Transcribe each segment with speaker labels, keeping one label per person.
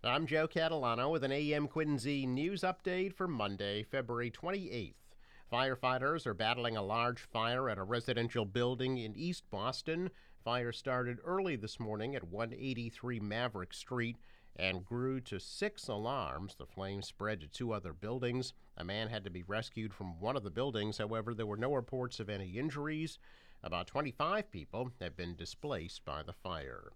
Speaker 1: I'm Joe Catalano with an AM Quincy news update for Monday, February 28th. Firefighters are battling a large fire at a residential building in East Boston. Fire started early this morning at 183 Maverick Street and grew to 6 alarms. The flames spread to 2 other buildings. A man had to be rescued from one of the buildings. However, there were no reports of any injuries. About 25 people have been displaced by the fire.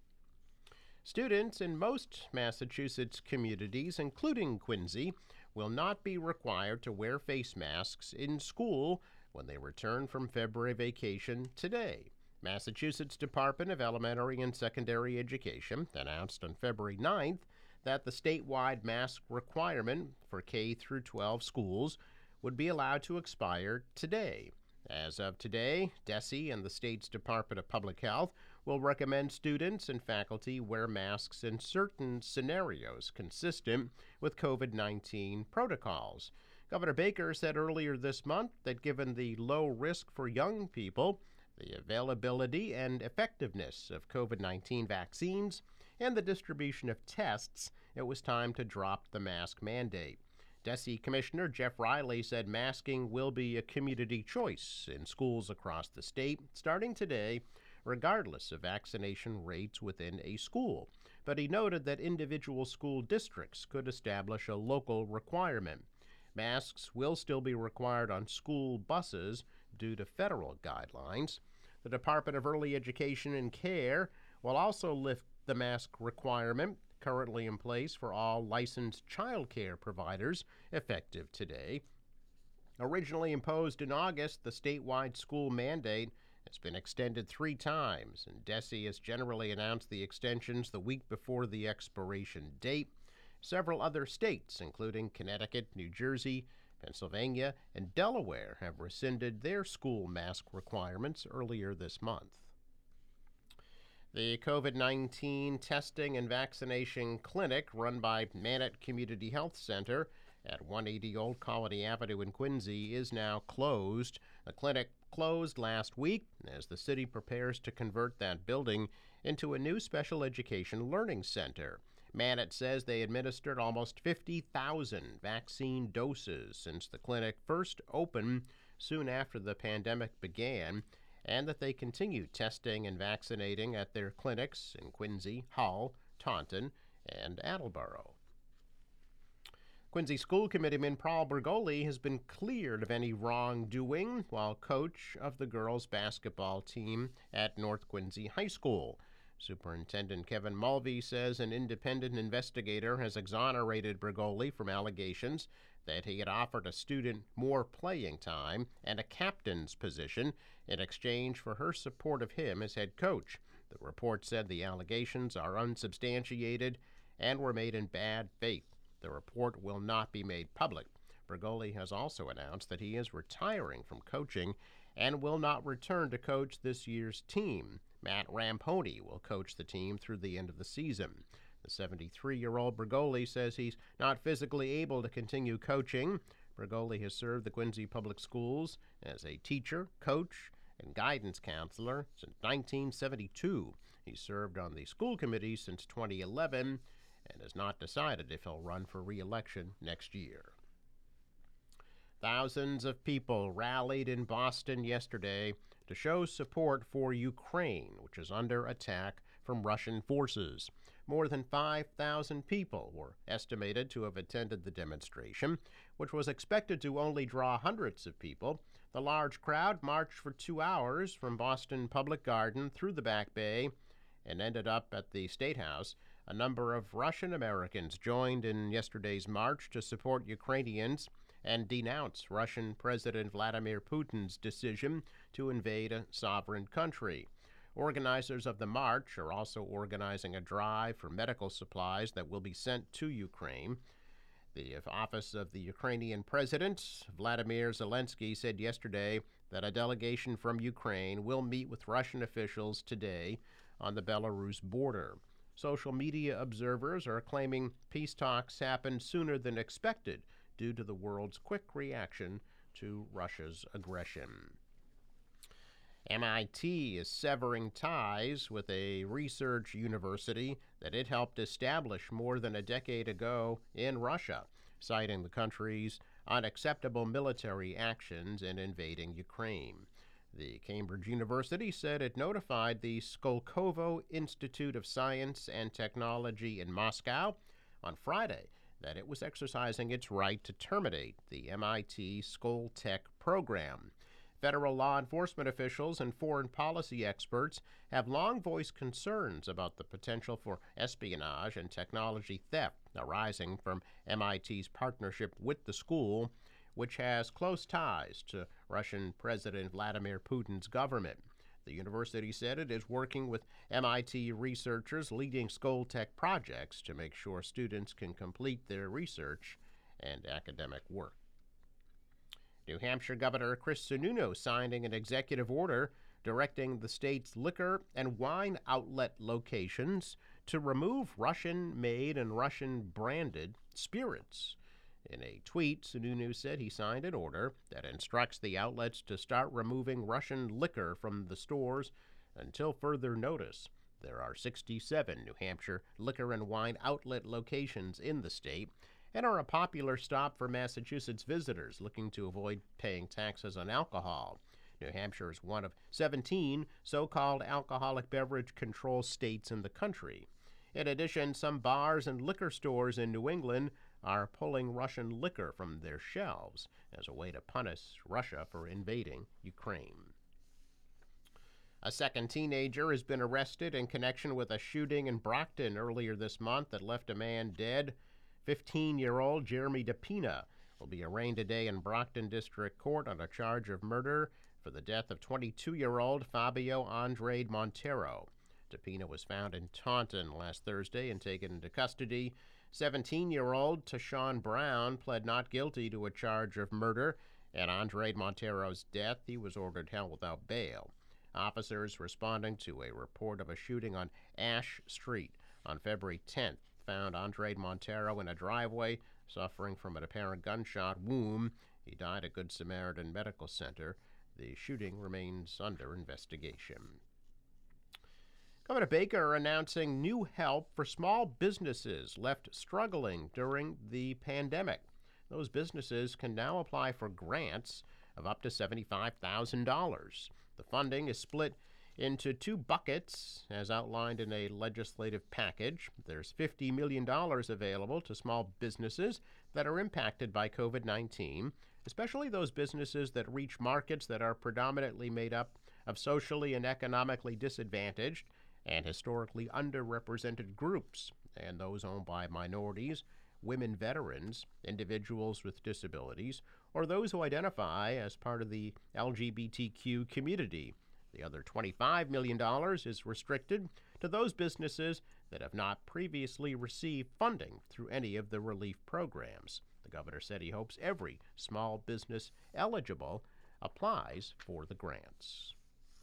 Speaker 1: Students in most Massachusetts communities, including Quincy, will not be required to wear face masks in school when they return from February vacation today. Massachusetts Department of Elementary and Secondary Education announced on February 9th that the statewide mask requirement for K through 12 schools would be allowed to expire today. As of today, DESE and the state's Department of Public Health will recommend students and faculty wear masks in certain scenarios consistent with COVID-19 protocols. Governor Baker said earlier this month that given the low risk for young people, the availability and effectiveness of COVID-19 vaccines, and the distribution of tests, it was time to drop the mask mandate. DESE Commissioner Jeff Riley said masking will be a community choice in schools across the state starting today, regardless of vaccination rates within a school. But he noted that individual school districts could establish a local requirement. Masks will still be required on school buses due to federal guidelines. The Department of Early Education and Care will also lift the mask requirement currently in place for all licensed child care providers effective today. Originally imposed in August, the statewide school mandate has been extended 3 times, and DESE has generally announced the extensions the week before the expiration date. Several other states, including Connecticut, New Jersey, Pennsylvania, and Delaware, have rescinded their school mask requirements earlier this month. The COVID-19 testing and vaccination clinic run by Mannett Community Health Center at 180 Old Colony Avenue in Quincy is now closed. The clinic closed last week as the city prepares to convert that building into a new special education learning center. Mannett says they administered almost 50,000 vaccine doses since the clinic first opened soon after the pandemic began, and that they continue testing and vaccinating at their clinics in Quincy, Hull, Taunton, and Attleboro. Quincy School Committeeman Paul Bergoli has been cleared of any wrongdoing while coach of the girls' basketball team at North Quincy High School. Superintendent Kevin Mulvey says an independent investigator has exonerated Bergoli from allegations that he had offered a student more playing time and a captain's position in exchange for her support of him as head coach. The report said the allegations are unsubstantiated and were made in bad faith. The report will not be made public. Bergoli has also announced that he is retiring from coaching and will not return to coach this year's team. Matt Ramponi will coach the team through the end of the season. The 73-year-old Bergoli says he's not physically able to continue coaching. Bergoli has served the Quincy Public Schools as a teacher, coach, and guidance counselor since 1972. He served on the school committee since 2011 and has not decided if he'll run for re-election next year. Thousands of people rallied in Boston yesterday to show support for Ukraine, which is under attack from Russian forces. More than 5,000 people were estimated to have attended the demonstration, which was expected to only draw hundreds of people. The large crowd marched for 2 hours from Boston Public Garden through the Back Bay and ended up at the State House. A number of Russian Americans joined in yesterday's march to support Ukrainians and denounce Russian President Vladimir Putin's decision to invade a sovereign country. Organizers of the march are also organizing a drive for medical supplies that will be sent to Ukraine. The office of the Ukrainian President, Vladimir Zelensky, said yesterday that a delegation from Ukraine will meet with Russian officials today on the Belarus border. Social media observers are claiming peace talks happened sooner than expected due to the world's quick reaction to Russia's aggression. MIT is severing ties with a research university that it helped establish more than a decade ago in Russia, citing the country's unacceptable military actions in invading Ukraine. The Cambridge University said it notified the Skolkovo Institute of Science and Technology in Moscow on Friday that it was exercising its right to terminate the MIT Skoltech program. Federal law enforcement officials and foreign policy experts have long voiced concerns about the potential for espionage and technology theft arising from MIT's partnership with the school, which has close ties to Russian President Vladimir Putin's government. The university said it is working with MIT researchers leading Skoltech projects to make sure students can complete their research and academic work. New Hampshire Governor Chris Sununu signing an executive order directing the state's liquor and wine outlet locations to remove Russian-made and Russian-branded spirits. In a tweet, Sununu said he signed an order that instructs the outlets to start removing Russian liquor from the stores until further notice. There are 67 New Hampshire liquor and wine outlet locations in the state and are a popular stop for Massachusetts visitors looking to avoid paying taxes on alcohol. New Hampshire is one of 17 so-called alcoholic beverage control states in the country. In addition, some bars and liquor stores in New England are pulling Russian liquor from their shelves as a way to punish Russia for invading Ukraine. A second teenager has been arrested in connection with a shooting in Brockton earlier this month that left a man dead. 15-year-old Jeremy DePina will be arraigned today in Brockton District Court on a charge of murder for the death of 22-year-old Fabio Andrade Montero. DePina was found in Taunton last Thursday and taken into custody. 17-year-old Tashawn Brown pled not guilty to a charge of murder. At Andrade Montero's death, he was ordered held without bail. Officers responding to a report of a shooting on Ash Street on February 10th found Andrade Montero in a driveway suffering from an apparent gunshot wound. He died at Good Samaritan Medical Center. The shooting remains under investigation. Governor Baker announcing new help for small businesses left struggling during the pandemic. Those businesses can now apply for grants of up to $75,000. The funding is split into two buckets, as outlined in a legislative package. There's $50 million available to small businesses that are impacted by COVID-19, especially those businesses that reach markets that are predominantly made up of socially and economically disadvantaged and historically underrepresented groups, and those owned by minorities, women veterans, individuals with disabilities, or those who identify as part of the LGBTQ community. The other $25 million is restricted to those businesses that have not previously received funding through any of the relief programs. The governor said he hopes every small business eligible applies for the grants.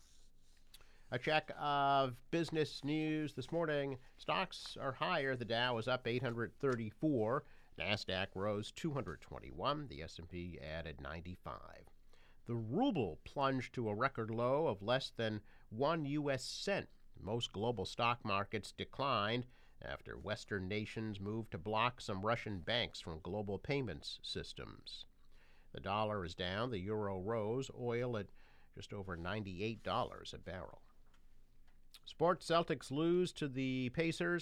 Speaker 1: A check of business news this morning. Stocks are higher. The Dow is up 834. NASDAQ rose 221. The S&P added 95. The ruble plunged to a record low of less than 1 U.S. cent. Most global stock markets declined after Western nations moved to block some Russian banks from global payments systems. The dollar is down. The euro rose. Oil at just over $98 a barrel. Sports: Celtics lose to the Pacers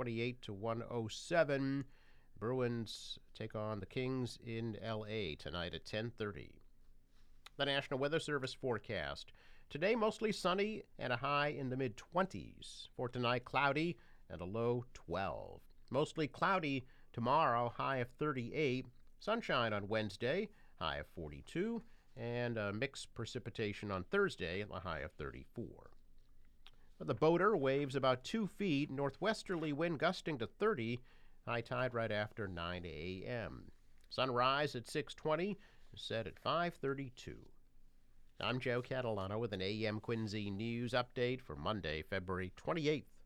Speaker 1: 128-107. Bruins take on the Kings in L.A. tonight at 10:30. The National Weather Service forecast. Today, mostly sunny and a high in the mid-20s. For tonight, cloudy and a low 12. Mostly cloudy tomorrow, high of 38. Sunshine on Wednesday, high of 42. And mixed precipitation on Thursday, a high of 34. The boater waves about 2 feet. Northwesterly wind gusting to 30. High tide right after 9 a.m. Sunrise at 6:20. Set at 5:32. I'm Joe Catalano with an AM Quincy News update for Monday, February 28th.